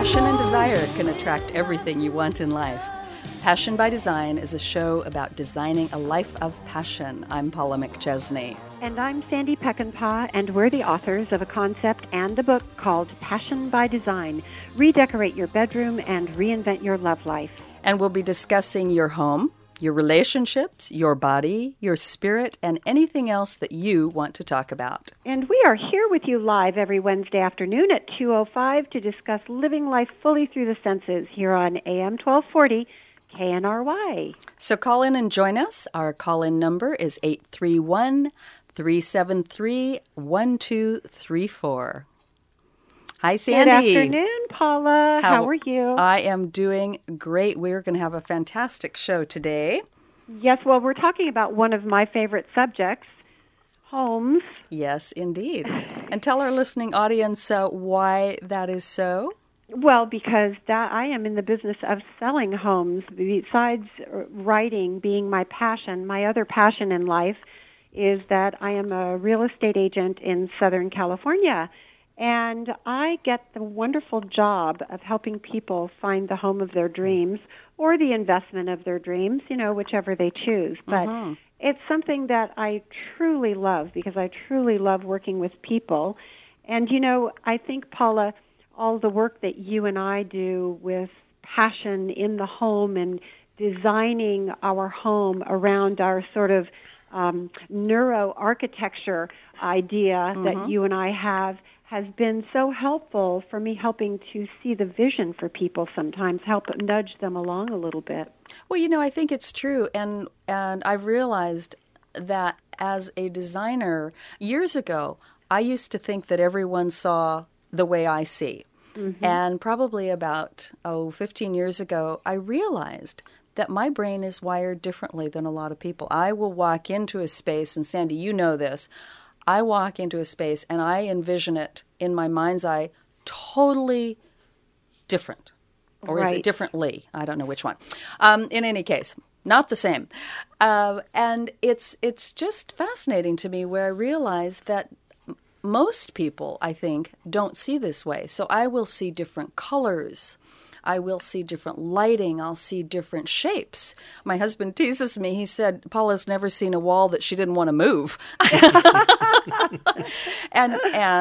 Passion and desire can attract everything you want in life. Passion by Design is a show about designing a life of passion. I'm Paula McChesney. And I'm Sandy Peckinpah, and we're the authors of a concept and a book called Passion by Design. Redecorate your bedroom and reinvent your love life. And we'll be discussing your home, your relationships, your body, your spirit, and anything else that you want to talk about. And we are here with you live every Wednesday afternoon at 2:05 to discuss living life fully through the senses here on AM 1240 KNRY. So call in and join us. Our call-in number is 831-373-1234. Hi, Sandy. Good afternoon, Paula. How are you? I am doing great. We're going to have a fantastic show today. Yes, well, we're talking about one of my favorite subjects, homes. Yes, indeed. And tell our listening audience why that is so. Well, because I am in the business of selling homes. Besides writing being my passion, my other passion in life is that I am a real estate agent in Southern California. And I get the wonderful job of helping people find the home of their dreams or the investment of their dreams, whichever they choose. But it's something that I truly love because I truly love working with people. And, I think, Paula, all the work that you and I do with passion in the home and designing our home around our sort of neuro-architecture idea that you and I have has been so helpful for me helping to see the vision for people sometimes, help nudge them along a little bit. Well, I think it's true. And I've realized that as a designer, years ago, I used to think that everyone saw the way I see. Mm-hmm. And probably about, 15 years ago, I realized that my brain is wired differently than a lot of people. I will walk into a space, and Sandy, you know this, I walk into a space and I envision it in my mind's eye totally different. Or is it differently? I don't know which one. In any case, not the same. And it's just fascinating to me where I realize that most people, I think, don't see this way. So I will see different colors. I will see different lighting. I'll see different shapes. My husband teases me. He said, Paula's never seen a wall that she didn't want to move. and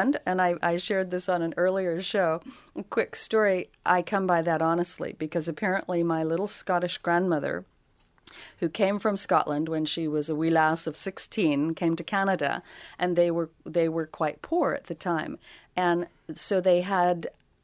I shared this on an earlier show. A quick story. I come by that honestly because apparently my little Scottish grandmother, who came from Scotland when she was a wee lass of 16, came to Canada, and they were quite poor at the time. And so they had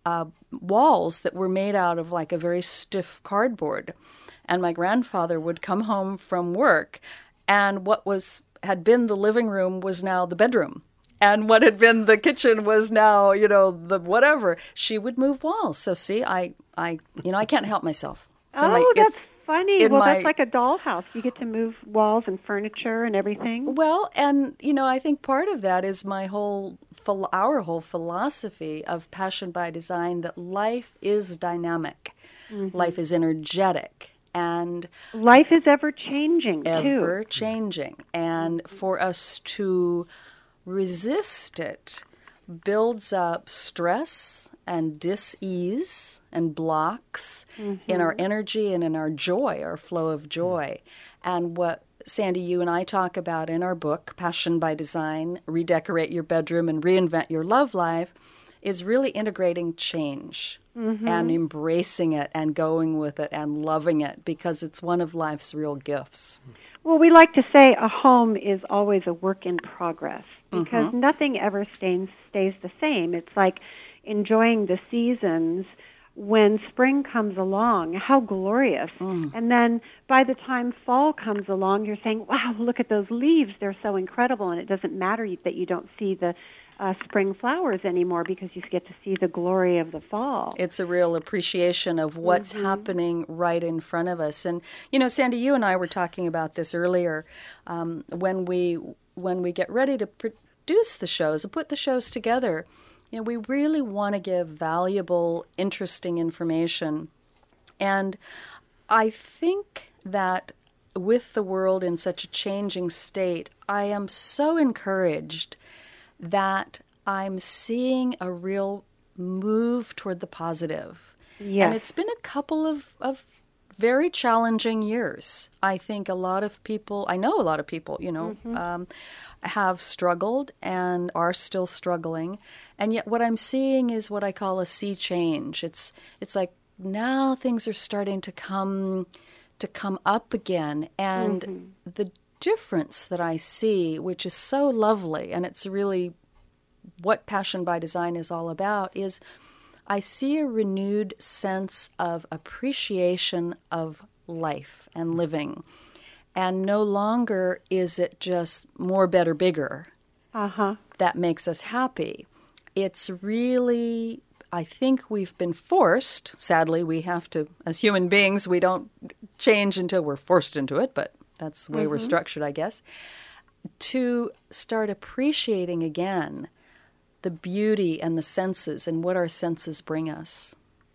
walls that were made out of like a very stiff cardboard. And my grandfather would come home from work, and what had been the living room was now the bedroom. And what had been the kitchen was now, the whatever. She would move walls. So see, I can't help myself. That's funny. Well, that's like a dollhouse. You get to move walls and furniture and everything. Well, and, I think part of that is our whole philosophy of Passion by Design, that life is dynamic. Mm-hmm. Life is energetic. And life is ever-changing, too. Ever-changing. And for us to resist it builds up stress and dis-ease and blocks in our energy and in our joy, our flow of joy. And what, Sandy, you and I talk about in our book, Passion by Design, Redecorate Your Bedroom and Reinvent Your Love Life, is really integrating change and embracing it and going with it and loving it because it's one of life's real gifts. Well, we like to say a home is always a work in progress because nothing ever stays the same. It's like enjoying the seasons. When spring comes along, how glorious. And then by the time fall comes along, you're saying, wow, look at those leaves. They're so incredible. And it doesn't matter that you don't see the spring flowers anymore because you get to see the glory of the fall. It's a real appreciation of what's happening right in front of us. And, Sandy, you and I were talking about this earlier. When we get ready to produce the shows and put the shows together, we really want to give valuable, interesting information. And I think that with the world in such a changing state, I am so encouraged that I'm seeing a real move toward the positive. Yes. And it's been a couple of very challenging years. I think a lot of people, I know a lot of people, have struggled and are still struggling. And yet what I'm seeing is what I call a sea change. It's like now things are starting to come up again. And the difference that I see, which is so lovely, and it's really what Passion by Design is all about, is I see a renewed sense of appreciation of life and living. And no longer is it just more, better, bigger that makes us happy. It's really, I think we've been forced, sadly we have to, as human beings, we don't change until we're forced into it, but that's the way we're structured, I guess, to start appreciating again the beauty and the senses and what our senses bring us.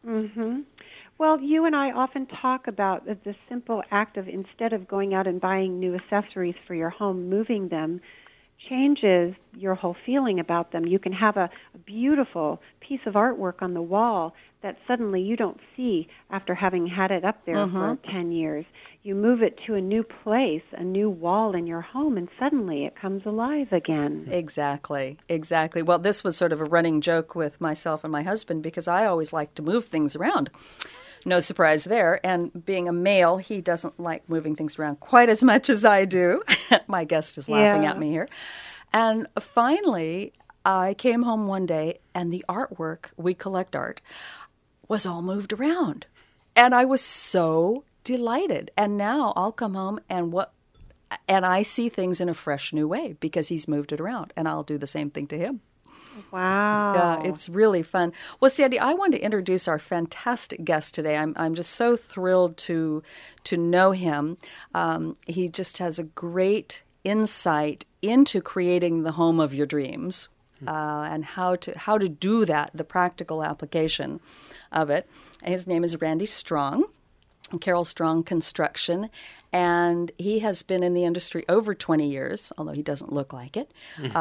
Well, you and I often talk about the simple act of, instead of going out and buying new accessories for your home, moving them changes your whole feeling about them. You can have a beautiful piece of artwork on the wall that suddenly you don't see after having had it up there for 10 years. You move it to a new place, a new wall in your home, and suddenly it comes alive again. Exactly. Well, this was sort of a running joke with myself and my husband because I always like to move things around. No surprise there. And being a male, he doesn't like moving things around quite as much as I do. My guest is laughing at me here. And finally, I came home one day and the artwork, we collect art, was all moved around. And I was so delighted. And now I'll come home and I see things in a fresh new way because he's moved it around, and I'll do the same thing to him. Wow. Yeah, it's really fun. Well, Sandy, I want to introduce our fantastic guest today. I'm just so thrilled to know him. He just has a great insight into creating the home of your dreams, and how to do that, the practical application of it. His name is Randy Strong, Carol Strong Construction, and he has been in the industry over 20 years, although he doesn't look like it.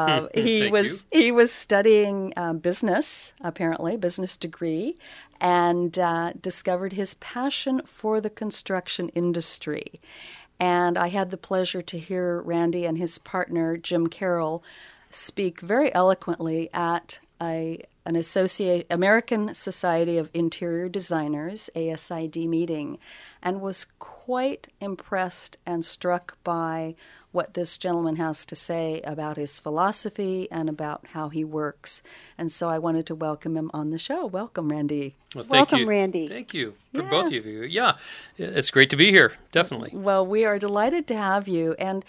He was studying business, apparently, business degree, and discovered his passion for the construction industry. And I had the pleasure to hear Randy and his partner, Jim Carroll, speak very eloquently at an American Society of Interior Designers, ASID meeting, and was quite impressed and struck by what this gentleman has to say about his philosophy and about how he works. And so I wanted to welcome him on the show. Welcome, Randy. Well, Welcome, Randy. Thank you for both of you. Yeah, it's great to be here, definitely. Well, we are delighted to have you. And,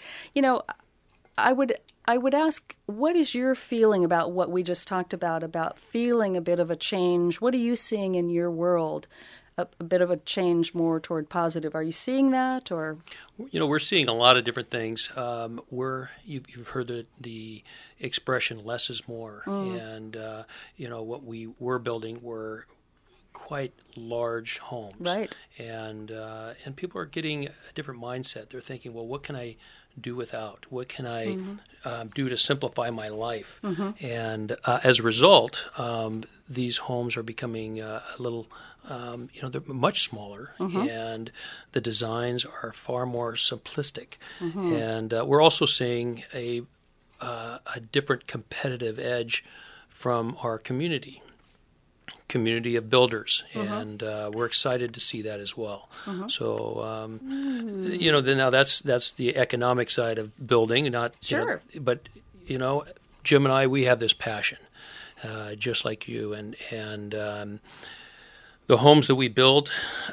I would ask, what is your feeling about what we just talked about feeling a bit of a change? What are you seeing in your world? A bit of a change more toward positive. Are you seeing that, or? We're seeing a lot of different things. You've heard the expression "less is more," and what we were building were quite large homes, right? And people are getting a different mindset. They're thinking, well, what can I do without? What can I do to simplify my life? And as a result, these homes are becoming a little, they're much smaller, and the designs are far more simplistic. And we're also seeing a different competitive edge from our community of builders, and we're excited to see that as well. So, now that's the economic side of building, not sure. But Jim and I, we have this passion, just like you, and the homes that we build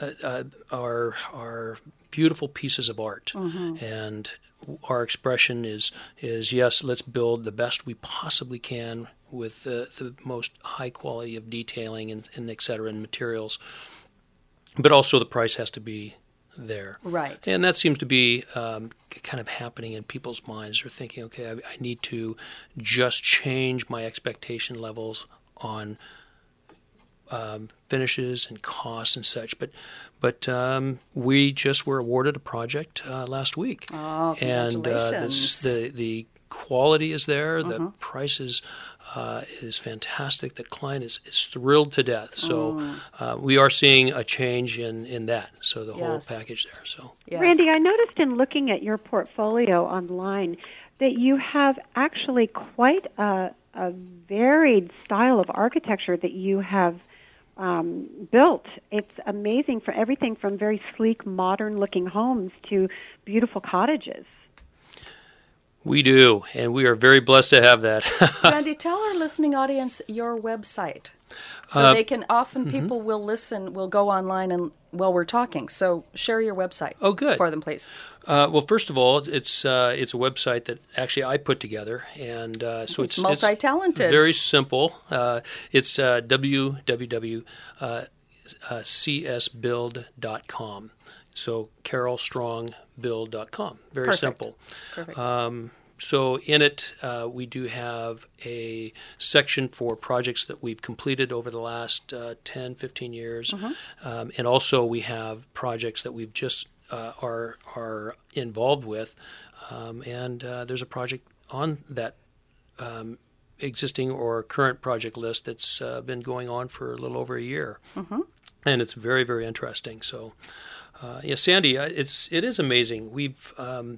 are beautiful pieces of art, and our expression is yes, let's build the best we possibly can with the most high quality of detailing and et cetera, and materials. But also the price has to be there. Right. And that seems to be kind of happening in people's minds. They're thinking, okay, I need to just change my expectation levels on finishes and costs and such. But we just were awarded a project last week. Oh, congratulations. And the quality is there. The price is fantastic. The client is thrilled to death. So we are seeing a change in that. So the whole package there. So Randy, I noticed in looking at your portfolio online that you have actually quite a varied style of architecture that you have built. It's amazing, for everything from very sleek, modern-looking homes to beautiful cottages. we do, and we are very blessed to have that. Randy, tell our listening audience your website. So they can, often people will listen, will go online and while we're talking. So share your website for them, please. Well, first of all, it's a website that actually I put together, and so it's multi-talented. It's very simple. It's www.csbuild.com. So carolstrongbuild.com. Very simple. Perfect. So in it, we do have a section for projects that we've completed over the last 10, 15 years. And also we have projects that we've just are involved with. And there's a project on that existing or current project list that's been going on for a little over a year. And it's very, very interesting. So, Sandy, it is amazing. We've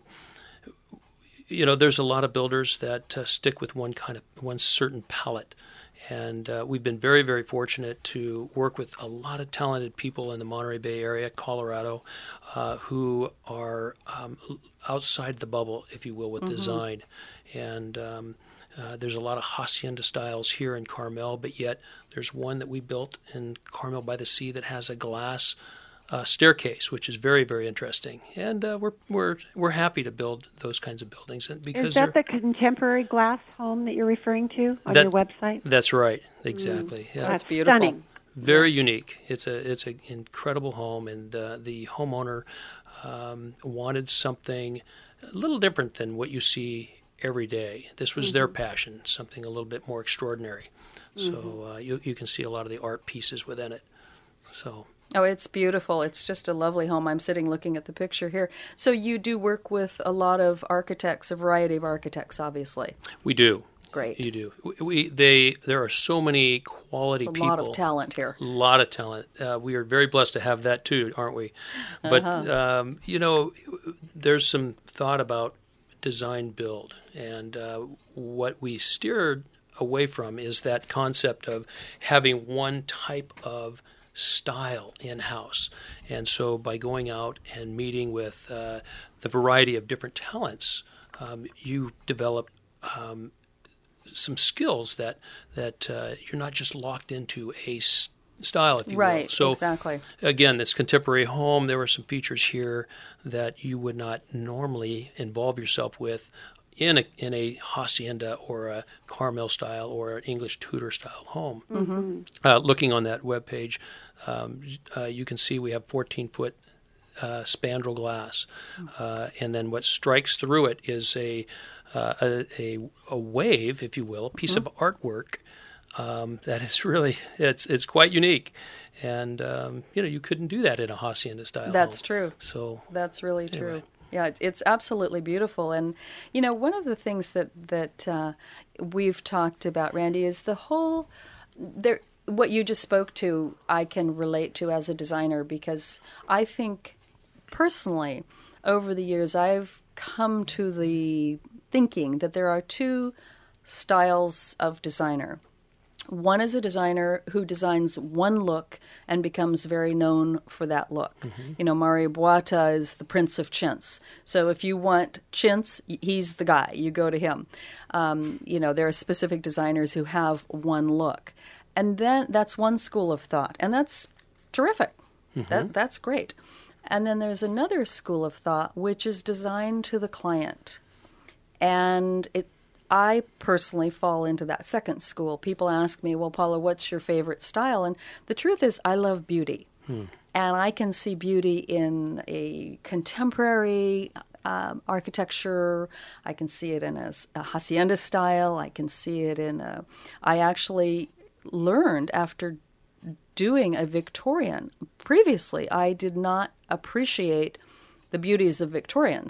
there's a lot of builders that stick with one certain palette, and we've been very, very fortunate to work with a lot of talented people in the Monterey Bay area, Colorado, who are outside the bubble, if you will, with design. And there's a lot of hacienda styles here in Carmel, but yet there's one that we built in Carmel by the Sea that has a glass staircase, which is very, very interesting, and we're happy to build those kinds of buildings. And because is that the contemporary glass home that you're referring to on your website? That's right, exactly. Yeah. That's beautiful, stunning, very unique. It's an incredible home, and the homeowner wanted something a little different than what you see every day. This was their passion, something a little bit more extraordinary. So you can see a lot of the art pieces within it. So. Oh, it's beautiful. It's just a lovely home. I'm sitting looking at the picture here. So you do work with a lot of architects, a variety of architects, obviously. We do. Great. You do. There are so many quality people. A lot of talent here. A lot of talent. We are very blessed to have that too, aren't we? But, there's some thought about design build. And what we steered away from is that concept of having one type of style in-house. And so by going out and meeting with the variety of different talents, you develop some skills that you're not just locked into a style, if you will. Right, so, exactly. Again, this contemporary home, there were some features here that you would not normally involve yourself with in a hacienda or a Carmel style or an English Tudor style home. Looking on that webpage, you can see we have 14-foot spandrel glass, and then what strikes through it is a wave, if you will, a piece of artwork that is really it's quite unique. And you couldn't do that in a hacienda style. That's home. true. So that's really anyway. true. Yeah, it's absolutely beautiful. And, one of the things that we've talked about, Randy, is the whole, what you just spoke to, I can relate to as a designer, because I think personally, over the years, I've come to the thinking that there are two styles of designer. One is a designer who designs one look and becomes very known for that look. Mario Botta is the Prince of Chintz. So if you want chintz, he's the guy. You go to him. There are specific designers who have one look. And then that's one school of thought. And that's terrific. That's great. And then there's another school of thought, which is designed to the client. And I personally fall into that second school. People ask me, well, Paula, what's your favorite style? And the truth is, I love beauty. And I can see beauty in a contemporary architecture. I can see it in a hacienda style. I can see it I actually learned after doing a Victorian. Previously, I did not appreciate the beauties of Victorians.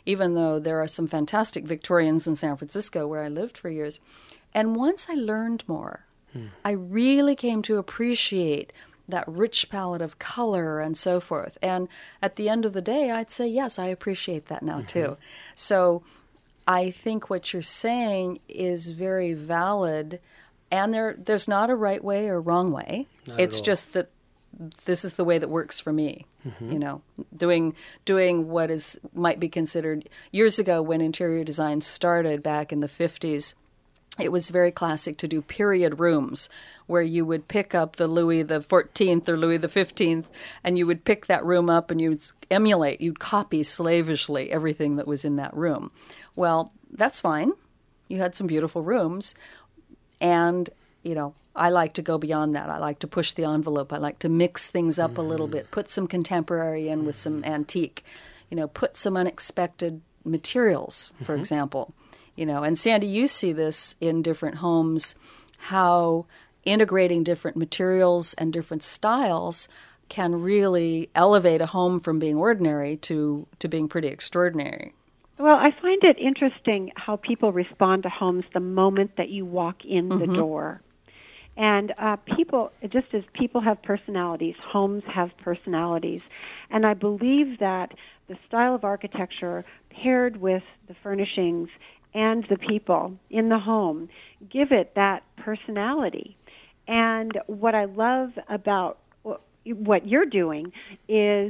even though there are some fantastic Victorians in San Francisco where I lived for years. And once I learned more, I really came to appreciate that rich palette of color and so forth. And at the end of the day, I'd say, yes, I appreciate that now too. So I think what you're saying is very valid, and there's not a right way or wrong way. It's just that this is the way that works for me. You know, doing what might be considered, years ago when interior design started back in the 50s, it was very classic to do period rooms where you would pick up the Louis the 14th or Louis the 15th, and you would pick that room up and you'd copy slavishly everything that was in that room. Well, that's fine. You had some beautiful rooms. And, you know, I like to go beyond that. I like to push the envelope. I like to mix things up a little bit, put some contemporary in with some antique, you know, put some unexpected materials, for example. You know, and Sandy, you see this in different homes, how integrating different materials and different styles can really elevate a home from being ordinary to being pretty extraordinary. Well, I find it interesting how people respond to homes the moment that you walk in the door. And people, just as people have personalities, homes have personalities. And I believe that the style of architecture paired with the furnishings and the people in the home give it that personality. And what I love about what you're doing is,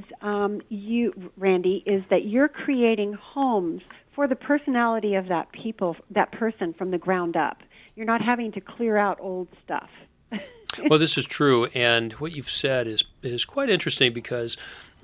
Randy, is that you're creating homes for the personality of that person from the ground up. You're not having to clear out old stuff. Well, this is true, and what you've said is quite interesting because,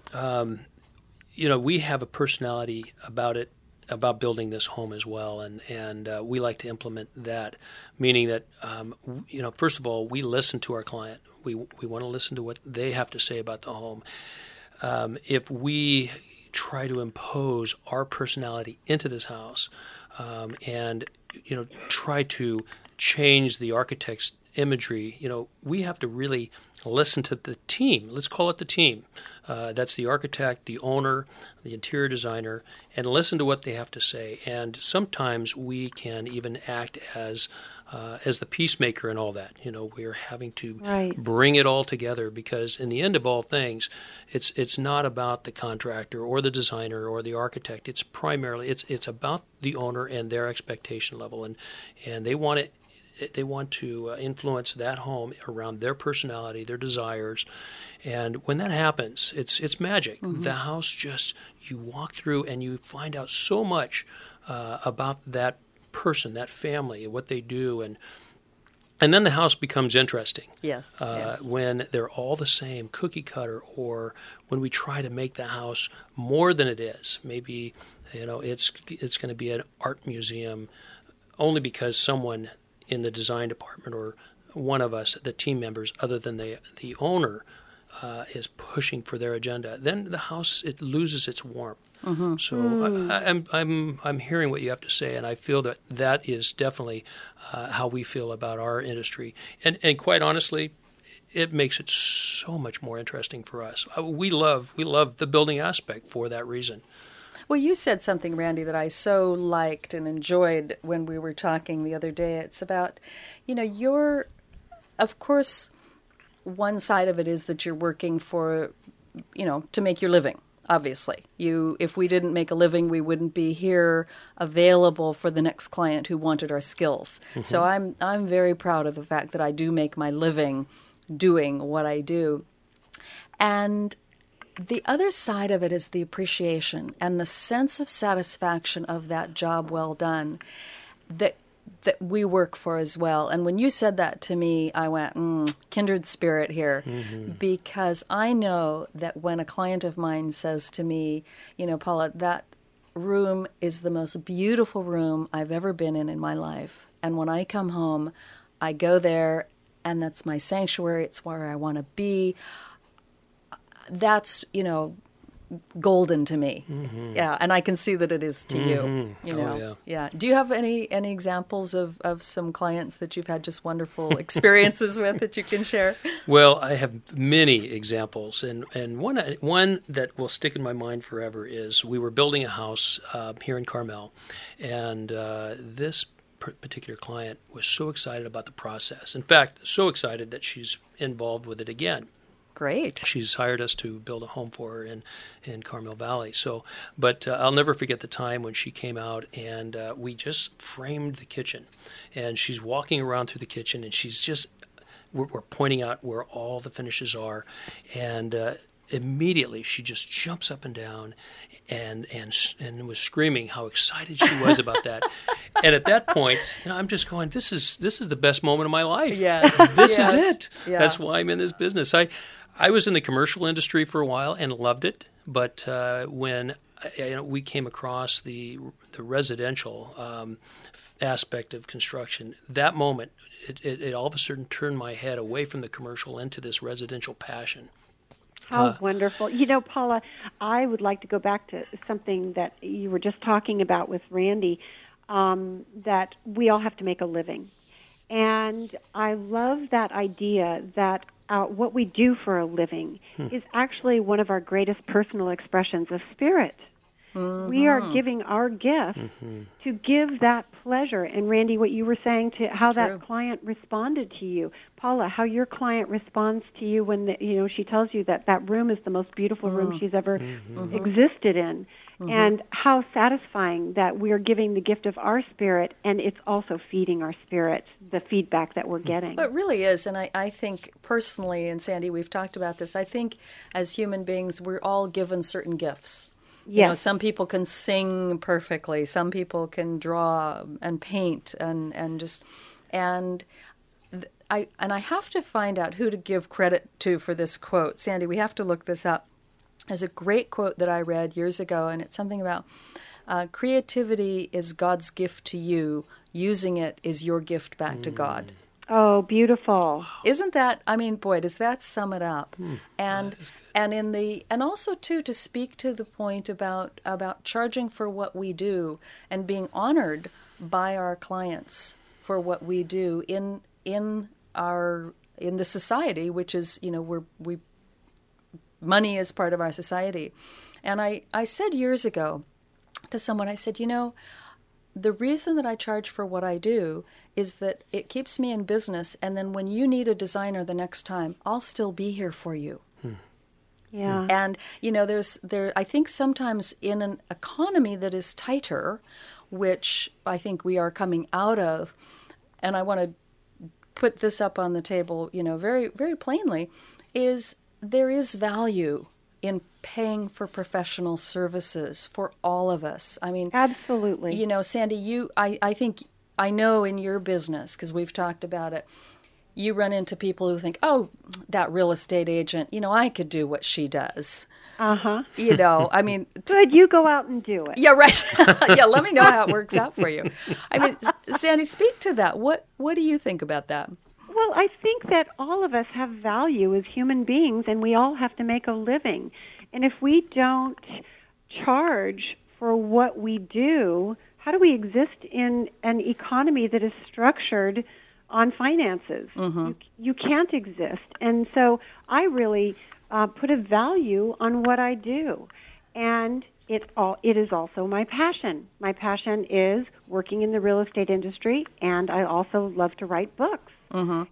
you know, we have a personality about building this home as well, and we like to implement that, meaning that, you know, first of all, we listen to our client. We want to listen to what they have to say about the home. If we try to impose our personality into this house, and, you know, try to change the architect's imagery, you know, we have to really listen to the team. Let's call it the team. That's the architect, the owner, the interior designer, and listen to what they have to say. And sometimes we can even act as the peacemaker and all that. You know, we're having to bring it all together because in the end of all things, it's not about the contractor or the designer or the architect. It's primarily it's about the owner and their expectation level, and they want it. They want to influence that home around their personality, their desires, and when that happens, it's magic. The house just, you walk through and you find out so much about that person, that family, what they do, and then the house becomes interesting. Yes. When they're all the same, cookie cutter, or when we try to make the house more than it is. Maybe, you know, it's going to be an art museum only because someone in the design department or one of us, the team members, other than the owner, is pushing for their agenda. Then the house, it loses its warmth. So I'm hearing what you have to say, and I feel that is definitely how we feel about our industry. And quite honestly, it makes it so much more interesting for us. We love the building aspect for that reason. Well, you said something, Randy, that I so liked and enjoyed when we were talking the other day. It's about, you know, of course, one side of it is that you're working for, you know, to make your living, obviously. If we didn't make a living, we wouldn't be here available for the next client who wanted our skills. So I'm very proud of the fact that I do make my living doing what I do. And the other side of it is the appreciation and the sense of satisfaction of that job well done that we work for as well. And when you said that to me, I went, kindred spirit here, because I know that when a client of mine says to me, you know, Paula, that room is the most beautiful room I've ever been in my life. And when I come home, I go there and that's my sanctuary. It's where I want to be. That's, you know, golden to me. Yeah, and I can see that it is to you. You know, Oh, yeah. Do you have any examples of some clients that you've had just wonderful experiences with that you can share? Well, I have many examples, and one that will stick in my mind forever is we were building a house here in Carmel, and this particular client was so excited about the process. In fact, so excited that she's involved with it again. Great. She's hired us to build a home for her in Carmel Valley. So, but I'll never forget the time when she came out and we just framed the kitchen. And she's walking around through the kitchen and she's just, we're pointing out where all the finishes are. And immediately she just jumps up and down and was screaming how excited she was about that. And at that point, I'm just going, this is the best moment of my life. Yes. This yes. is it. Yeah. That's why I'm in this business. I was in the commercial industry for a while and loved it, but when we came across the residential aspect of construction, that moment, it all of a sudden turned my head away from the commercial into this residential passion. How wonderful. You know, Paula, I would like to go back to something that you were just talking about with Randy, that we all have to make a living. And I love that idea that what we do for a living is actually one of our greatest personal expressions of spirit. We are giving our gift to give that pleasure. And Randy, what you were saying to how that client responded to you, Paula, how your client responds to you when she tells you that that room is the most beautiful room she's ever existed in, and how satisfying that we are giving the gift of our spirit, and it's also feeding our spirit the feedback that we're getting. It really is, and I think personally, and Sandy, we've talked about this. I think as human beings, we're all given certain gifts. Yes. You know, some people can sing perfectly. Some people can draw and paint and I have to find out who to give credit to for this quote. Sandy, we have to look this up. There's a great quote that I read years ago, and it's something about creativity is God's gift to you. Using it is your gift back to God. Oh, beautiful. Isn't that, I mean, boy, does that sum it up? And also too, to speak to the point about charging for what we do and being honored by our clients for what we do in the society, which is, money is part of our society. And I said years ago to someone, I said, the reason that I charge for what I do is that it keeps me in business, and then when you need a designer the next time, I'll still be here for you. Yeah. And I think sometimes in an economy that is tighter, which I think we are coming out of, and I want to put this up on the table, very, very plainly, is there is value in paying for professional services for all of us. I mean, absolutely. Sandy, I know in your business, because we've talked about it, you run into people who think, oh, that real estate agent, I could do what she does. I mean... Good, you go out and do it. Yeah, right. Yeah, let me know how it works out for you. I mean, Sandy, speak to that. What do you think about that? Well, I think that all of us have value as human beings, and we all have to make a living. And if we don't charge for what we do, how do we exist in an economy that is structured on finances? You can't exist. And so I really put a value on what I do. And it is also my passion. My passion is working in the real estate industry, and I also love to write books. And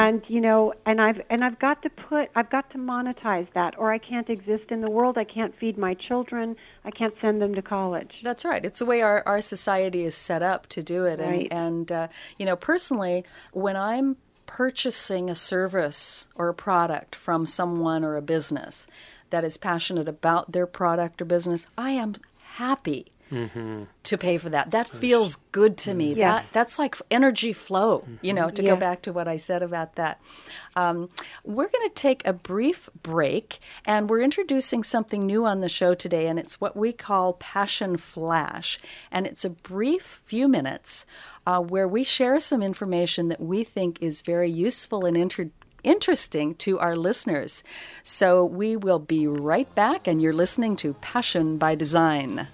I've got to monetize that, or I can't exist in the world. I can't feed my children. I can't send them to college. That's right. It's the way our society is set up to do it. Right. And personally, when I'm purchasing a service or a product from someone or a business that is passionate about their product or business, I am happy to pay for that. That feels good to me. Yes. That's like energy flow, to go back to what I said about that. We're going to take a brief break, and we're introducing something new on the show today, and it's what we call Passion Flash. And it's a brief few minutes where we share some information that we think is very useful and interesting to our listeners. So we will be right back, and you're listening to Passion by Design.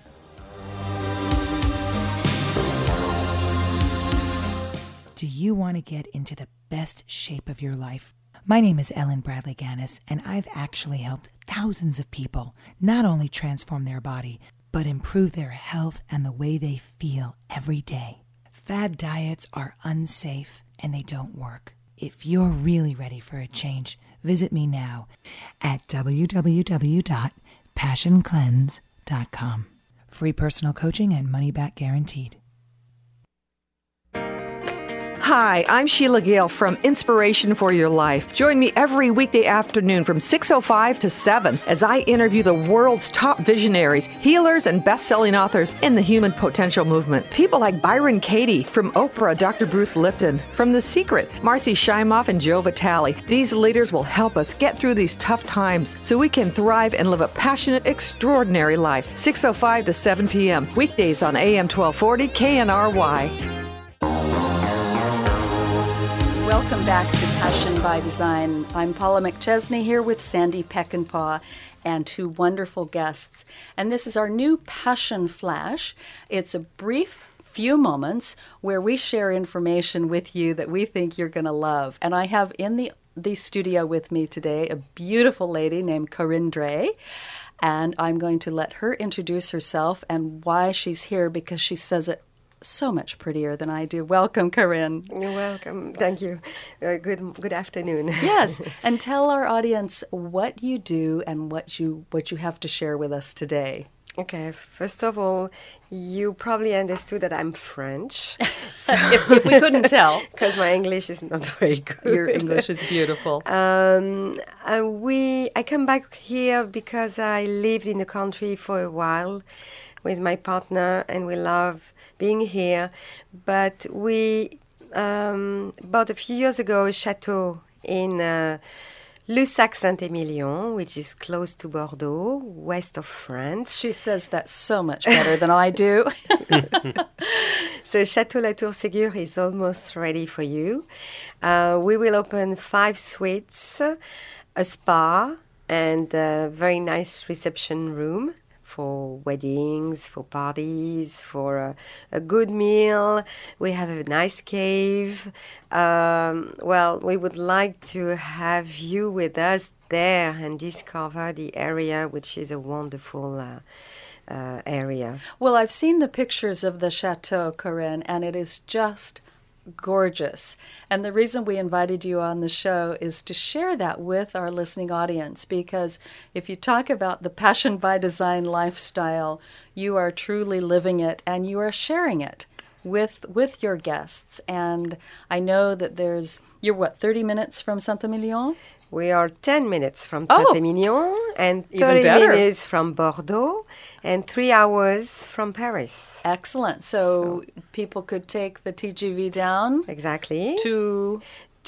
Do you want to get into the best shape of your life? My name is Ellen Bradley Gannis, and I've actually helped thousands of people not only transform their body, but improve their health and the way they feel every day. Fad diets are unsafe and they don't work. If you're really ready for a change, visit me now at www.passioncleanse.com. Free personal coaching and money back guaranteed. Hi, I'm Sheila Gale from Inspiration for Your Life. Join me every weekday afternoon from 6:05 to 7 as I interview the world's top visionaries, healers, and best-selling authors in the human potential movement. People like Byron Katie, from Oprah, Dr. Bruce Lipton, from The Secret, Marcy Shimoff, and Joe Vitale. These leaders will help us get through these tough times so we can thrive and live a passionate, extraordinary life. 6:05 to 7 p.m. weekdays on AM 1240 KNRY. Welcome back to Passion by Design. I'm Paula McChesney here with Sandy Peckinpah and two wonderful guests. And this is our new Passion Flash. It's a brief few moments where we share information with you that we think you're going to love. And I have in the studio with me today a beautiful lady named Corinne Dray. And I'm going to let her introduce herself and why she's here, because she says it so much prettier than I do. Welcome, Corinne. You're welcome. Thank you. Good afternoon. Yes, and tell our audience what you do and what you have to share with us today. Okay, first of all, you probably understood that I'm French. So if we couldn't tell. Because my English is not very good. Your English is beautiful. I come back here because I lived in the country for a while with my partner, and we love being here. But we bought a few years ago a chateau in Lussac-Saint-Émilion, which is close to Bordeaux, west of France. She says that so much better than I do. So Chateau La Tour Ségur is almost ready for you. We will open 5 suites, a spa, and a very nice reception room for weddings, for parties, for a good meal. We have a nice cave. We would like to have you with us there and discover the area, which is a wonderful area. Well, I've seen the pictures of the chateau, Corinne, and it is just gorgeous. And the reason we invited you on the show is to share that with our listening audience, because if you talk about the Passion by Design lifestyle, you are truly living it and you are sharing it with your guests. And I know that you're 30 minutes from Saint-Émilion? We are 10 minutes from Saint-Émilion and 30 minutes from Bordeaux and 3 hours from Paris. Excellent. So people could take the TGV down. Exactly. To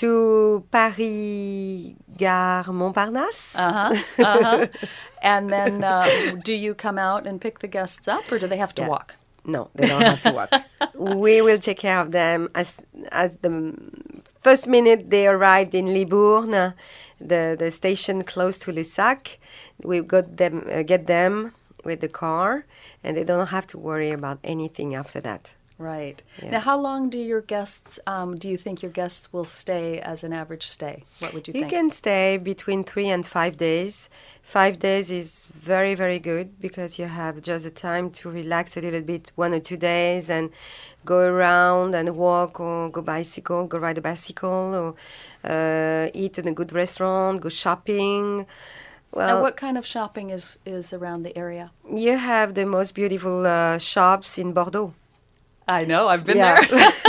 Paris Gare Montparnasse. And then do you come out and pick the guests up, or do they have to walk? No, they don't have to walk. We will take care of them. As the first minute they arrived in Libourne, the station close to Lussac, we get them with the car, and they don't have to worry about anything after that. Right. Yeah. Now, how long do you think your guests will stay as an average stay? What would you think? You can stay between 3 and 5 days. 5 days is very, very good because you have just the time to relax a little bit 1 or 2 days and go around and walk or ride a bicycle or eat in a good restaurant, go shopping. Well, and what kind of shopping is around the area? You have the most beautiful shops in Bordeaux. I know, I've been there.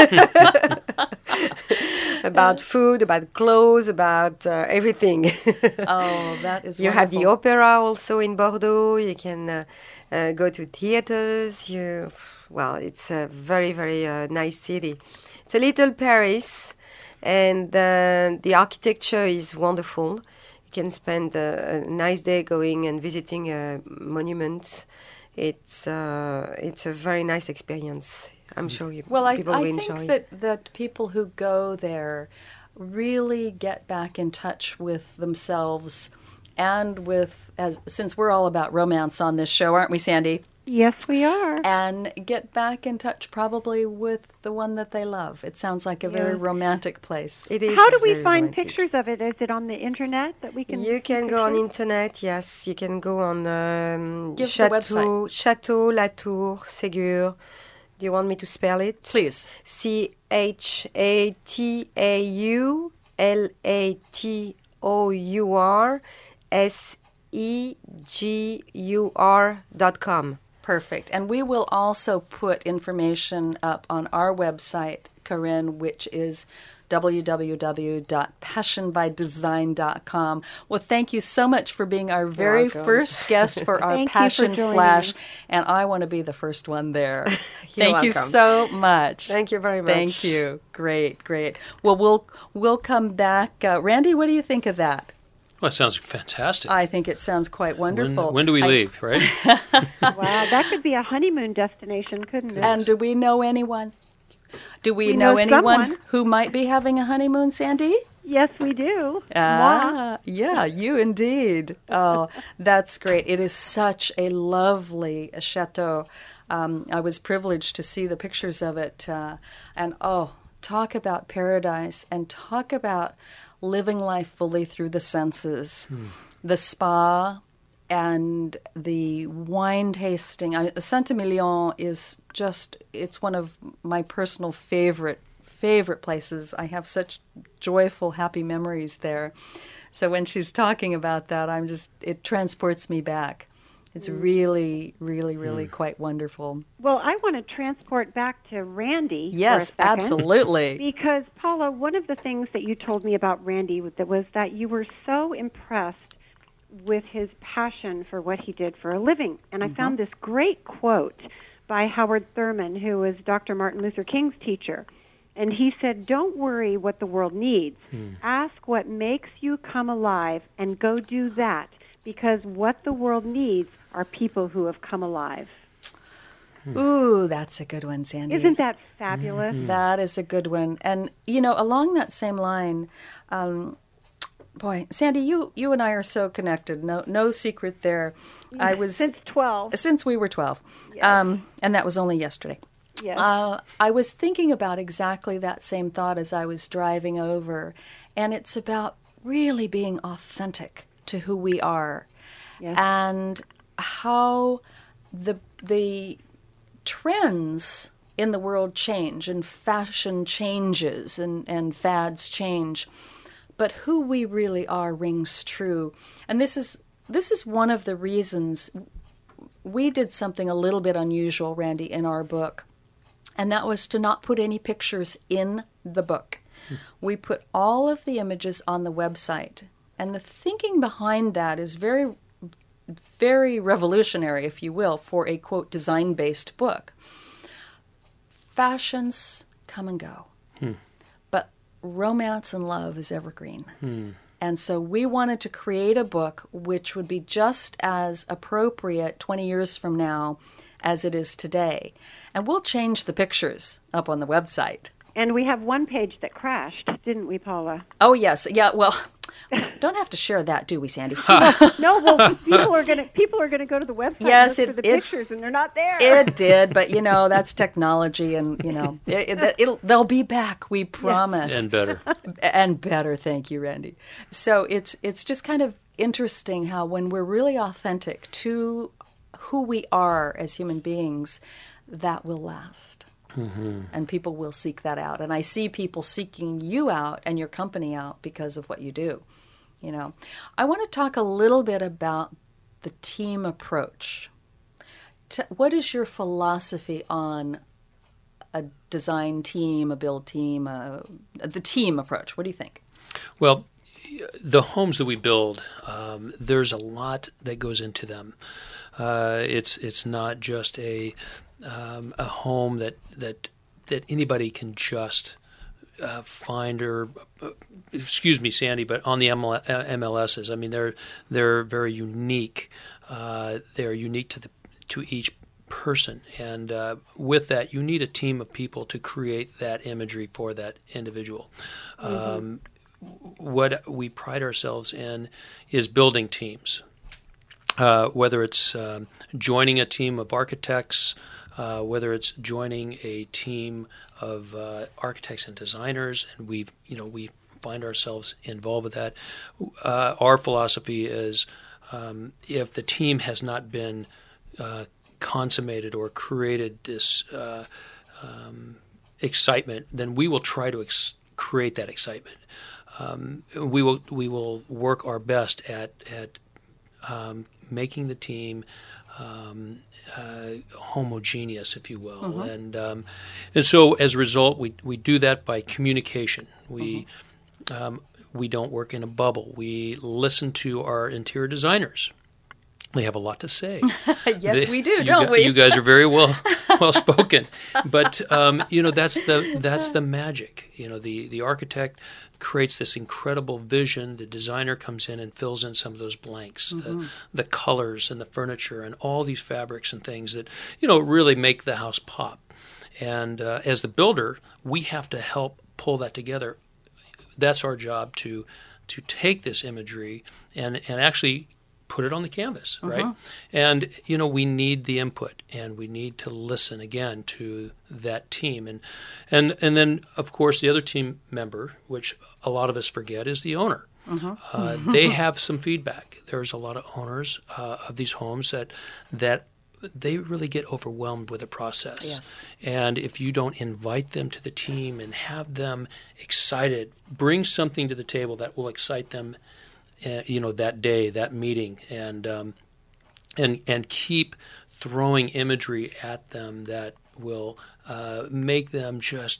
About food, about clothes, about everything. Oh, that is You wonderful. have the opera also in Bordeaux. You can go to theaters. It's a very, very nice city. It's a little Paris, and the architecture is wonderful. You can spend a nice day going and visiting monuments. It's a very nice experience. I'm sure people will enjoy. I think that people who go there really get back in touch with themselves and since we're all about romance on this show, aren't we, Sandy? Yes, we are. And get back in touch probably with the one that they love. It sounds like a very romantic place. It is. How do we very find romantic. pictures of it? Is it on the internet that we can? You can go on pictures? internet. Yes, you can go on Give the website. Château Latour Ségur. Do you want me to spell it? Please. CHATAULATOurSEGUR.com. Perfect. And we will also put information up on our website, Corinne, which is www.passionbydesign.com. Well, thank you so much for being our very welcome. first guest for our Thank you Passion for joining Flash, me. and I want to be the first one there. You're Thank you welcome. so much. Thank you very much. Thank you. Great, great. Well, we'll come back. Randy, what do you think of that? Well, it sounds fantastic. I think it sounds quite wonderful. When do we leave, right? Wow, that could be a honeymoon destination, couldn't it? And do we know anyone? Do we, We know know anyone someone. who might be having a honeymoon, Sandy? Yes, we do. Moi. Ah, yeah, you indeed. Oh, that's great. It is such a lovely chateau. I was privileged to see the pictures of it. And talk about paradise and talk about living life fully through the senses. The spa and the wine tasting. Saint-Emilion is it's one of my personal favorite places. I have such joyful, happy memories there. So when she's talking about that, it transports me back. It's really, really, really quite wonderful. Well, I want to transport back to Randy. Yes, for a second, absolutely. Because, Paula, one of the things that you told me about Randy was that you were so impressed with his passion for what he did for a living. And I found this great quote by Howard Thurman, who was Dr. Martin Luther King's teacher. And he said, "Don't worry what the world needs. Ask what makes you come alive and go do that, because what the world needs are people who have come alive." Ooh, that's a good one, Sandy. Isn't that fabulous? That is a good one. And, along that same line, boy, Sandy, you and I are so connected. No secret there. I was Since 12. since we were 12, and that was only yesterday. Yes. I was thinking about exactly that same thought as I was driving over, and it's about really being authentic to who we are, Yes. and how the trends in the world change, and fashion changes, and fads change, but who we really are rings true. And this is one of the reasons we did something a little bit unusual, Randy, in our book. And that was to not put any pictures in the book. We put all of the images on the website. And the thinking behind that is very, very revolutionary, if you will, for a, quote, design-based book. Fashions come and go. But romance and love is evergreen. And so we wanted to create a book which would be just as appropriate 20 years from now as it is today. And we'll change the pictures up on the website. And we have one page that crashed, didn't we, Paula? Oh, yes. Yeah, well, don't have to share that, do we, Sandy? No, well, people are gonna go to the website Yes, and look for the pictures, and they're not there. It did, but, that's technology, and, they'll be back, we promise. And better. And better, thank you, Randy. So it's just kind of interesting how when we're really authentic to who we are as human beings, that will last. And people will seek that out. And I see people seeking you out and your company out because of what you do. I want to talk a little bit about the team approach. What is your philosophy on a design team, a build team, the team approach? What do you think? Well, the homes that we build, there's a lot that goes into them. It's not just a home that anybody can just find, or excuse me, Sandy, but on the MLSs. I mean, they're very unique. They're unique to each person. And with that, you need a team of people to create that imagery for that individual. What we pride ourselves in is building teams. Whether it's joining a team of architects, whether it's joining a team of architects and designers, and we find ourselves involved with that. Our philosophy is if the team has not been consummated or created this excitement, then we will try to create that excitement. We will work our best at making the team homogeneous, if you will, and so as a result, we do that by communication. We don't work in a bubble. We listen to our interior designers. They have a lot to say. Yes, we do, don't we? You guys are very well spoken, but that's the magic. The architect creates this incredible vision. The designer comes in and fills in some of those blanks, the colors and the furniture and all these fabrics and things that really make the house pop. And as the builder, we have to help pull that together. That's our job to take this imagery and actually put it on the canvas, right? And we need the input, and we need to listen again to that team, and then of course the other team member, which a lot of us forget, is the owner. They have some feedback. There's a lot of owners of these homes that they really get overwhelmed with the process. Yes. And if you don't invite them to the team and have them excited, bring something to the table that will excite them, that day, that meeting, and keep throwing imagery at them that will make them just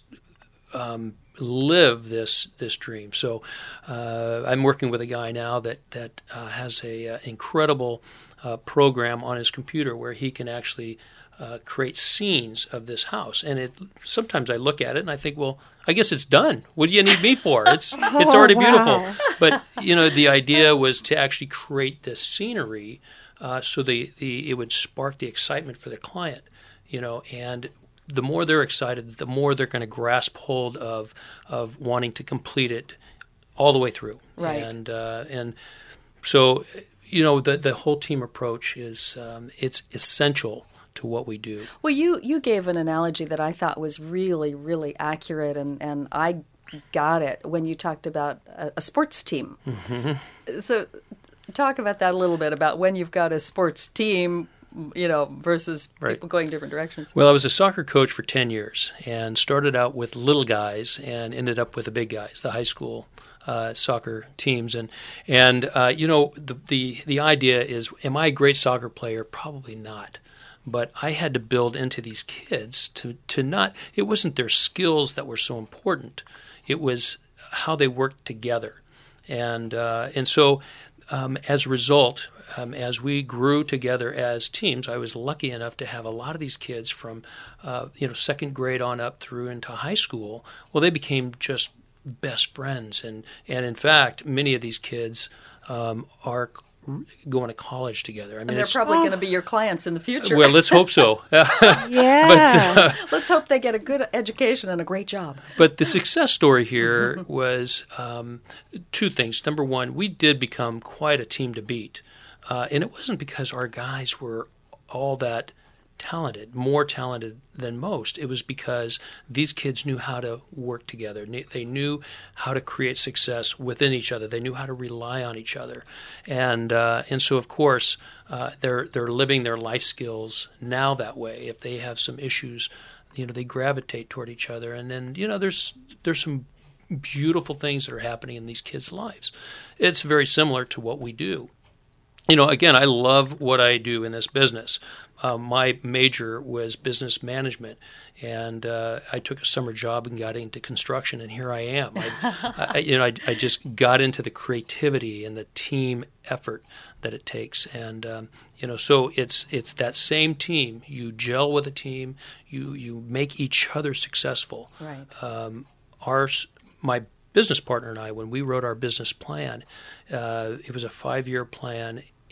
live this dream. So I'm working with a guy now that has a incredible program on his computer where he can actually create scenes of this house. And sometimes I look at it and I think, well, I guess it's done. What do you need me for? It's already beautiful. But the idea was to actually create this scenery so it would spark the excitement for the client. And the more they're excited, the more they're going to grasp hold of wanting to complete it all the way through. Right. And so the whole team approach is it's essential to what we do. Well, you gave an analogy that I thought was really, really accurate, and I got it when you talked about a sports team. So talk about that a little bit, about when you've got a sports team, versus people going different directions. Well, I was a soccer coach for 10 years and started out with little guys and ended up with the big guys, the high school soccer teams. And the idea is, am I a great soccer player? Probably not. But I had to build into these kids to not, it wasn't their skills that were so important. It was how they worked together. And so as a result, as we grew together as teams, I was lucky enough to have a lot of these kids from, second grade on up through into high school. Well, they became just best friends. And in fact, many of these kids are going to college together. I mean, and they're probably going to be your clients in the future. Well, let's hope so. Yeah. But, let's hope they get a good education and a great job. But the success story here was two things. Number one, we did become quite a team to beat. And it wasn't because our guys were all that talented, more talented than most. It was because these kids knew how to work together. They knew how to create success within each other. They knew how to rely on each other, and so of course they're living their life skills now that way. If they have some issues, they gravitate toward each other, and then there's some beautiful things that are happening in these kids' lives. It's very similar to what we do. Again, I love what I do in this business. My major was business management, and I took a summer job and got into construction, and here I am. I just got into the creativity and the team effort that it takes, and so it's that same team. You gel with a team, you make each other successful. Right. My business partner and I, when we wrote our business plan, it was a 5-year plan.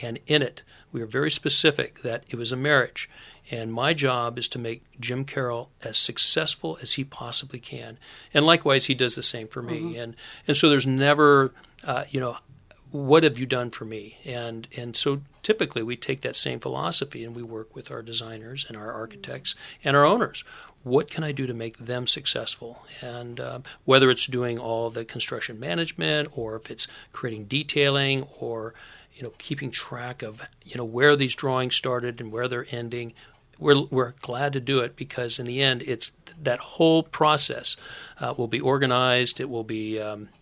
And in it, we were very specific that it was a marriage. And my job is to make Jim Carroll as successful as he possibly can. And likewise, he does the same for me. And so there's never, what have you done for me? And so typically we take that same philosophy and we work with our designers and our architects and our owners. What can I do to make them successful? And whether it's doing all the construction management, or if it's creating detailing, or keeping track of where these drawings started and where they're ending, we're glad to do it, because in the end, it's that whole process will be organized. It will be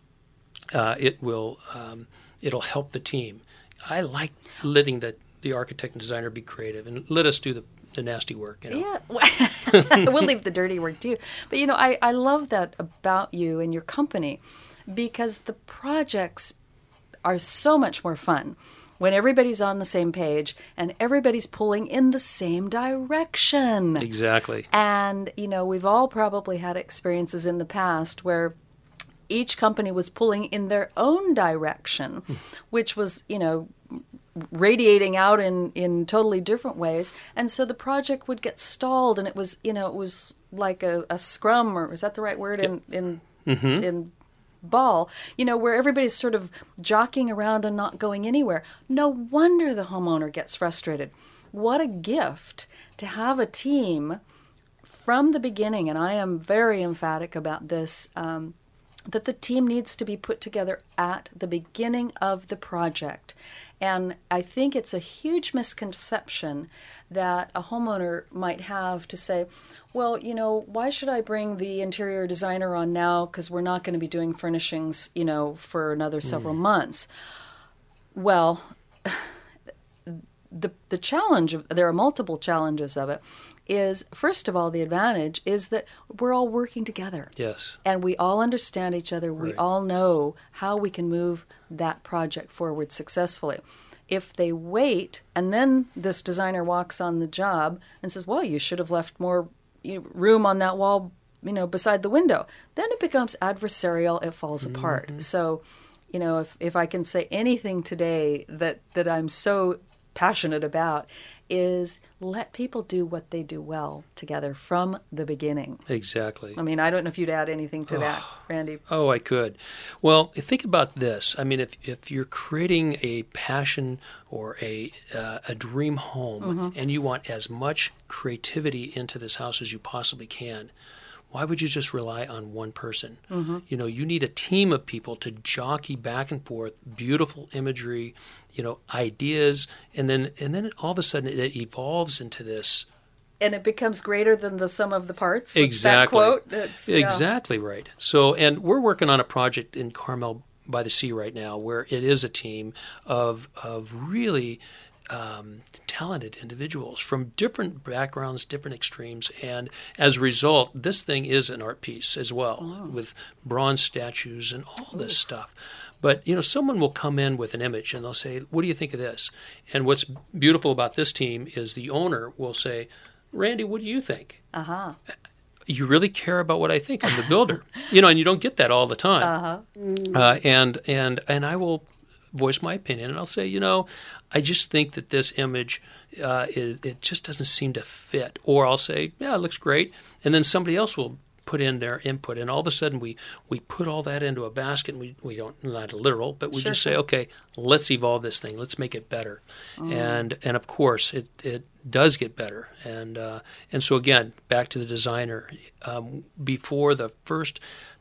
it'll help the team. I like letting the architect and designer be creative and let us do the nasty work. Yeah, we'll leave the dirty work to you. But I love that about you and your company, because the projects are so much more fun when everybody's on the same page and everybody's pulling in the same direction. Exactly. And we've all probably had experiences in the past where each company was pulling in their own direction, which was radiating out in totally different ways, and so the project would get stalled, and it was like a scrum, or is that the right word, in ball, where everybody's sort of jockeying around and not going anywhere. No wonder the homeowner gets frustrated. What a gift to have a team from the beginning, and I am very emphatic about this, that the team needs to be put together at the beginning of the project. And I think it's a huge misconception that a homeowner might have to say, well, why should I bring the interior designer on now, because we're not going to be doing furnishings, for another several months. Well, the challenge, there are multiple challenges of it, is, first of all, the advantage is that we're all working together. Yes. And we all understand each other. Right. We all know how we can move that project forward successfully. If they wait, and then this designer walks on the job and says, well, you should have left more room on that wall, beside the window, then it becomes adversarial. It falls apart. So, if I can say anything today that I'm so passionate about, is let people do what they do well together from the beginning. Exactly. I mean, I don't know if you'd add anything to that, Randy. Oh, I could. Well, think about this. I mean, if you're creating a passion or a dream home, and you want as much creativity into this house as you possibly can, why would you just rely on one person? You need a team of people to jockey back and forth, beautiful imagery, ideas, and then all of a sudden it evolves into this. And it becomes greater than the sum of the parts. Exactly. That quote. Exactly right. So, and we're working on a project in Carmel by the Sea right now where it is a team of really talented individuals from different backgrounds, different extremes, and as a result, this thing is an art piece as well, with bronze statues and all this stuff. But, someone will come in with an image and they'll say, what do you think of this? And what's beautiful about this team is the owner will say, Randy, what do you think? You really care about what I think. I'm the builder. And you don't get that all the time. And I will voice my opinion, and I'll say, I just think that this image, it just doesn't seem to fit. Or I'll say, yeah, it looks great. And then somebody else will put in their input, and all of a sudden we put all that into a basket, and we don't, not literal, but we just say, okay, let's evolve this thing. Let's make it better. And of course, it does get better. And so again, back to the designer, before the first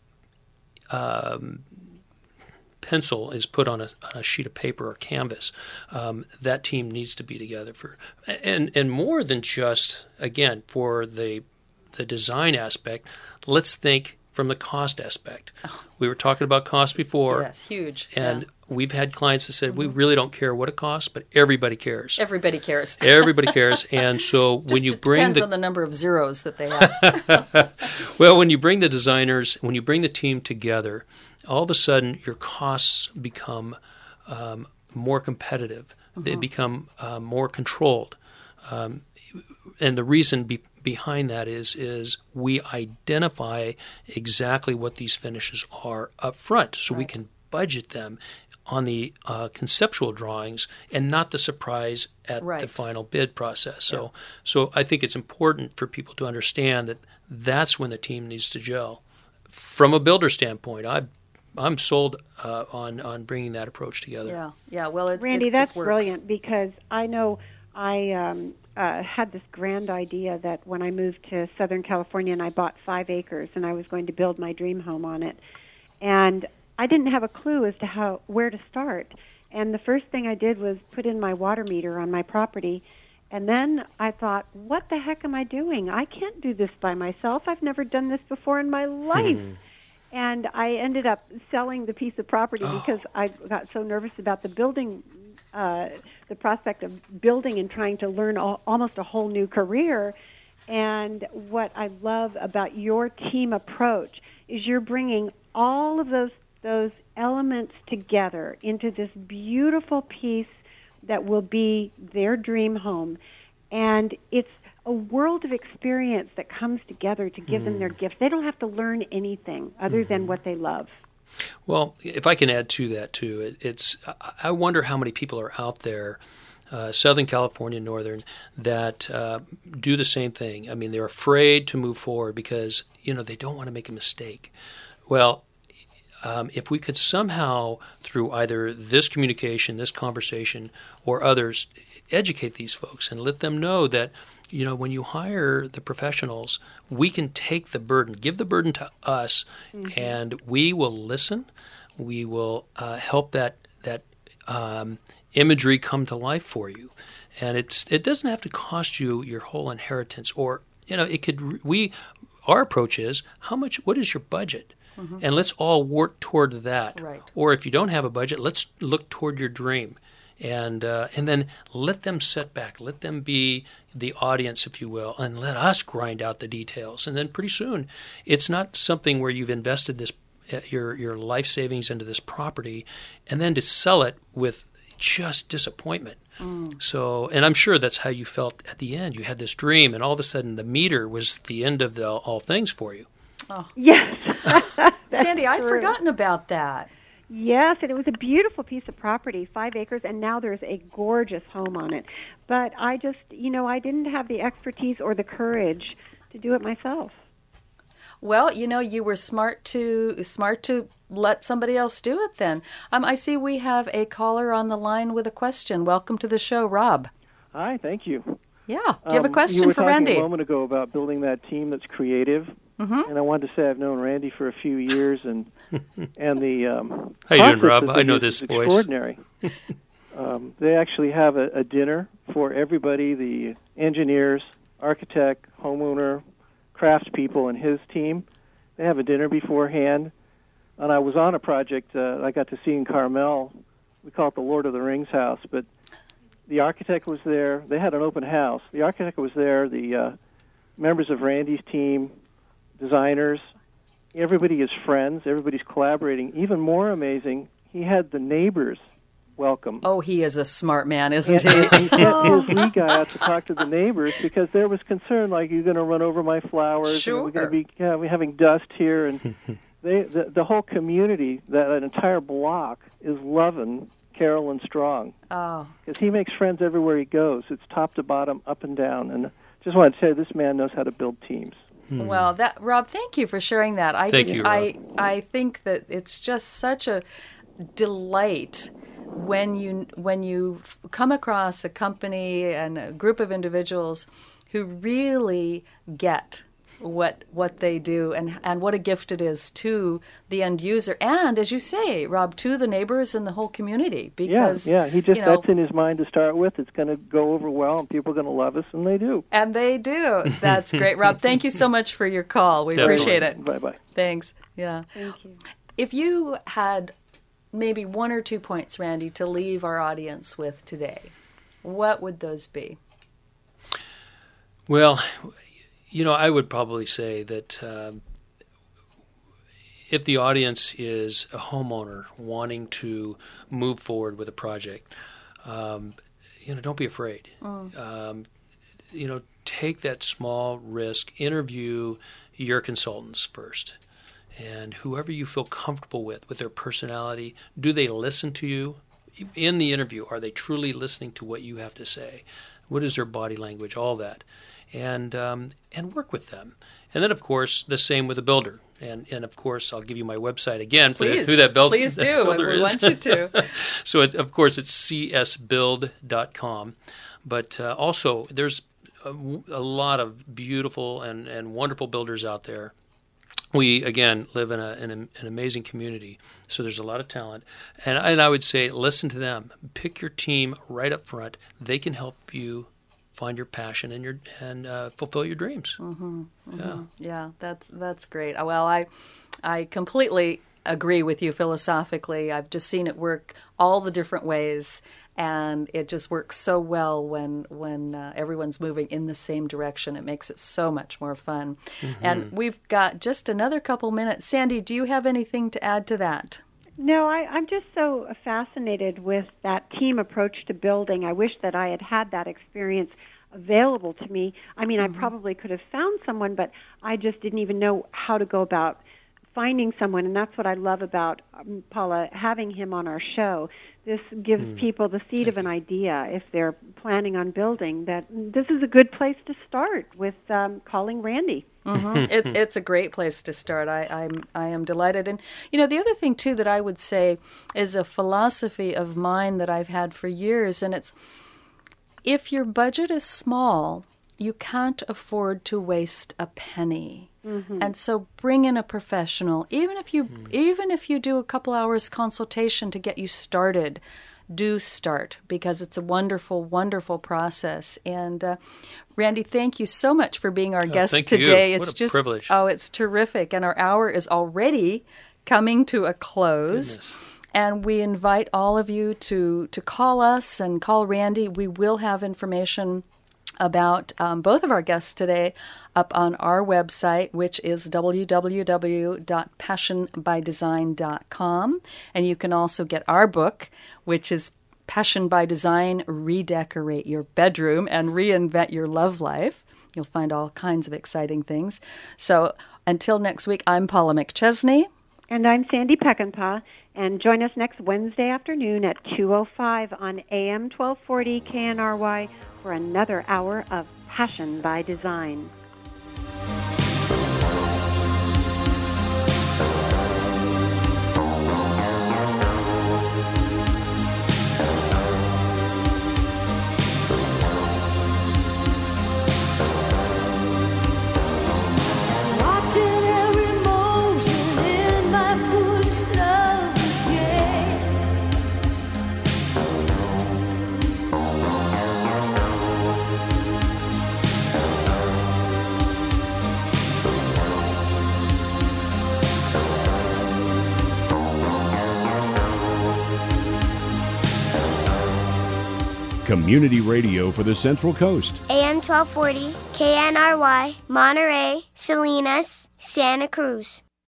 pencil is put on a sheet of paper or canvas, that team needs to be together and more than just, again, for the design aspect. Let's think from the cost aspect. We were talking about cost before. Yes, huge. And we've had clients that said, we really don't care what it costs, but everybody cares. Everybody cares. Everybody cares. And so when you bring depends on the number of zeros that they have. Well, when you bring the designers, when you bring the team together, all of a sudden your costs become more competitive. They become more controlled. And the reason behind that is we identify exactly what these finishes are up front, so we can budget them on the conceptual drawings and not the surprise at Right. the final bid process. So I think it's important for people to understand that that's when the team needs to gel. From a builder standpoint, I'm sold on bringing that approach together. Yeah. Well, Randy, it that's just works. brilliant, because I know I had this grand idea that when I moved to Southern California and I bought 5 acres and I was going to build my dream home on it, and I didn't have a clue as to where to start. And the first thing I did was put in my water meter on my property. And then I thought, what the heck am I doing? I can't do this by myself. I've never done this before in my life. And I ended up selling the piece of property because I got so nervous about the building, the prospect of building and trying to learn almost a whole new career. And what I love about your team approach is you're bringing all of those elements together into this beautiful piece that will be their dream home. And it's a world of experience that comes together to give them their gifts. They don't have to learn anything other than what they love. Well, if I can add to that too, I wonder how many people are out there, Southern California, Northern, that do the same thing. I mean, they're afraid to move forward because they don't want to make a mistake. Well, if we could somehow, through either this communication, this conversation, or others, educate these folks and let them know that, when you hire the professionals, we can take the burden, give the burden to us, and we will listen. We will help that imagery come to life for you, and it doesn't have to cost you your whole inheritance, or it could. Our approach is what is your budget? And let's all work toward that. Right. Or if you don't have a budget, let's look toward your dream, and then let them sit back, let them be the audience, if you will, and let us grind out the details. And then pretty soon, it's not something where you've invested this your life savings into this property, and then to sell it with just disappointment. So, and I'm sure that's how you felt at the end. You had this dream, and all of a sudden, the meter was the end of all things for you. Oh. Yes. Sandy, I'd true. forgotten about that. Yes, and it was a beautiful piece of property, 5 acres, and now there's a gorgeous home on it. But I just, I didn't have the expertise or the courage to do it myself. Well, you were smart to let somebody else do it then. I see we have a caller on the line with a question. Welcome to the show, Rob. Hi, thank you. Yeah. Do you have a question for Randy? You were talking a moment ago about building that team that's creative. And I wanted to say I've known Randy for a few years, and the how you doing, Rob? I know this voice. Extraordinary. They actually have a dinner for everybody: the engineers, architect, homeowner, craftspeople, and his team. They have a dinner beforehand. And I was on a project I got to see in Carmel. We call it the Lord of the Rings house, but the architect was there. They had an open house. The architect was there. The members of Randy's team, designers, everybody is friends. Everybody's collaborating. Even more amazing, he had the neighbors welcome. Oh, he is a smart man, isn't he? He sent his lead guy out to talk to the neighbors because there was concern, like, you're going to run over my flowers. Sure. And we're going to be we're having dust here. And the whole community, that entire block, is loving Carolyn Strong. Oh. Because he makes friends everywhere he goes. It's top to bottom, up and down. And just wanted to say, this man knows how to build teams. Well, Rob, thank you for sharing that. Thank you, Rob. I think that it's just such a delight when you come across a company and a group of individuals who really get what they do and what a gift it is to the end user and, as you say, Rob, to the neighbors and the whole community. Because he just that's in his mind to start with. It's going to go over well, and people are going to love us, and they do. And they do. That's great, Rob. Thank you so much for your call. We appreciate it. Bye-bye. Thanks. Yeah. Thank you. If you had maybe 1 or 2 points, Randy, to leave our audience with today, what would those be? Well, I would probably say that if the audience is a homeowner wanting to move forward with a project, don't be afraid. Take that small risk. Interview your consultants first, and whoever you feel comfortable with their personality. Do they listen to you? In the interview, are they truly listening to what you have to say? What is their body language? All that. And work with them. And then, of course, the same with the builder. And of course, I'll give you my website again for who that builds. Please do. We want you to. So, of course, it's csbuild.com. But also, there's a lot of beautiful and wonderful builders out there. We, again, live in an amazing community, so there's a lot of talent. And I would say listen to them. Pick your team right up front. They can help you find your passion and fulfill your dreams. Mm-hmm, mm-hmm. Yeah, that's great. Well, I completely agree with you philosophically. I've just seen it work all the different ways, and it just works so well when everyone's moving in the same direction. It makes it so much more fun. Mm-hmm. And we've got just another couple minutes. Sandy, do you have anything to add to that? No, I'm just so fascinated with that team approach to building. I wish that I had that experience available to me. I mean, I probably could have found someone, but I just didn't even know how to go about finding someone, and that's what I love about Paula, having him on our show. This gives people the seed of an idea if they're planning on building, that this is a good place to start with calling Randy. Mm-hmm. It's a great place to start. I am delighted. And, the other thing, too, that I would say is a philosophy of mine that I've had for years, and it's, if your budget is small, you can't afford to waste a penny. Mm-hmm. And so bring in a professional. Even if you do a couple hours consultation to get you started, do start, because it's a wonderful, wonderful process. And Randy, thank you so much for being our guest today. What a privilege. It's terrific. And our hour is already coming to a close. Goodness. And we invite all of you to call us and call Randy. We will have information about both of our guests today up on our website, which is www.passionbydesign.com. And you can also get our book, which is Passion by Design, Redecorate Your Bedroom and Reinvent Your Love Life. You'll find all kinds of exciting things. So until next week, I'm Paula McChesney. And I'm Sandy Peckinpah. And join us next Wednesday afternoon at 2:05 on AM 1240 KNRY for another hour of Passion by Design. Community radio for the Central Coast. AM 1240, KNRY, Monterey, Salinas, Santa Cruz.